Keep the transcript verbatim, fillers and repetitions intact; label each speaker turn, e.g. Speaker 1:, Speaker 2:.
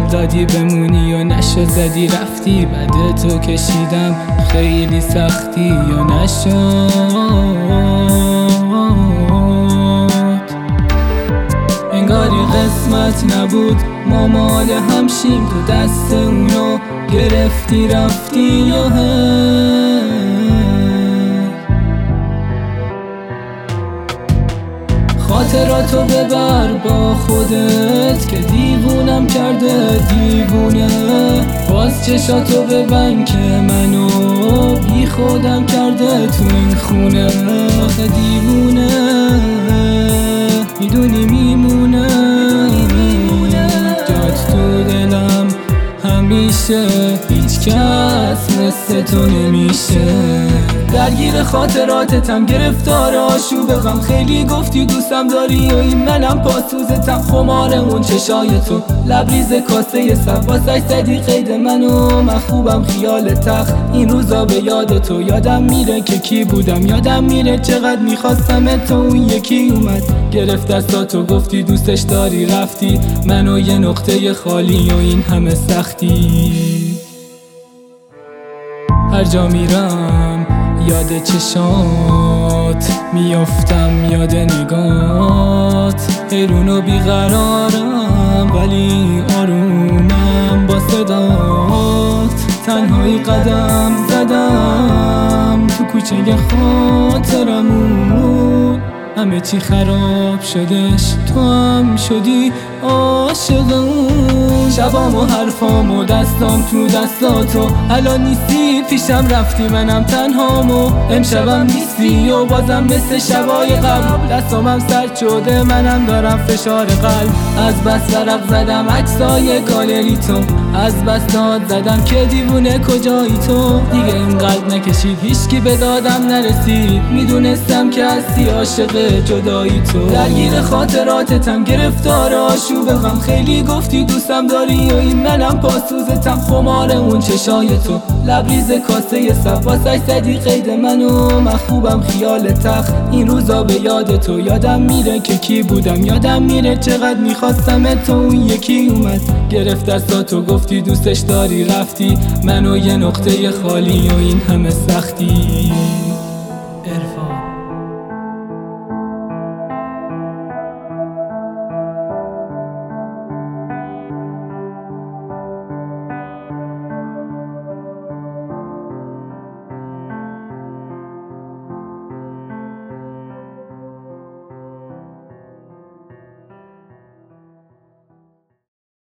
Speaker 1: قول دادی بمونی یا نشد زدی رفتی، بعد تو کشیدم خیلی سختی یا نشد. انگاری قسمت نبود ما مال همشیم، تو دست اونو گرفتی رفتی یا خاطراتو ببر با خودت که دیوونم کرده دیوونه، باز چشاتو ببند که منو بی خودم کرده تو این خونه. آخه دیوونه میدونی میمونه جات تو دلم همیشه، هیچ کس مثل تو نمیشه. درگیر خاطراتتم گرفتار آشوب غم، خیلی گفتی دوستم داری و این منم پاسوزتم. خمار اون چشای تو لبریز کاسه سب، واسه زدی قید منو من خوبم خیال تخ. این روزا به یاد تو یادم میره که کی بودم، یادم میره چقدر میخواستم تو. اون یکی اومد گرفت دستاتو گفتی دوستش داری رفتی، منو یه نقطه خالی و این همه سختی. هر جا میرم یاد چشات میافتم، یاد نگات، حیرون و بیقرارم ولی آرومم با صدات. تنهایی قدم زدم تو کوچه خاطرمون، همه چی خراب شدش تو هم شدی عاشقم. شبام و حرفام و دستام تو دستاتو، الان نیستی پیشم رفتی منم تنهامو. امشبم نیستی و بازم مثل شبای قبل، دستامم سرد شده منم دارم فشار قلب. از بس ورق زدم عکسای گالری تو، از بس داد زدم که دیوونه کجایی تو. دیگه این قلب نکشید هیچکی به دادم نرسید، میدونستم که هستی عاشق جدایی تو. درگیر خاطراتتم گرفتار آشوب غم، خیلی گفتی دوستم داری و این منم پاسوزتم. خمار اون چشای تو لبریز کاسه سب، واسه زدی قید منو من خوبم خیال تخ. این روزا به یاد تو یادم میره که کی بودم، یادم میره چقدر میخواستم تو. اون یکی اومد گرفت دستاتو گفتی دوستش داری رفتی، منو یه نقطه خالی و این همه سختی.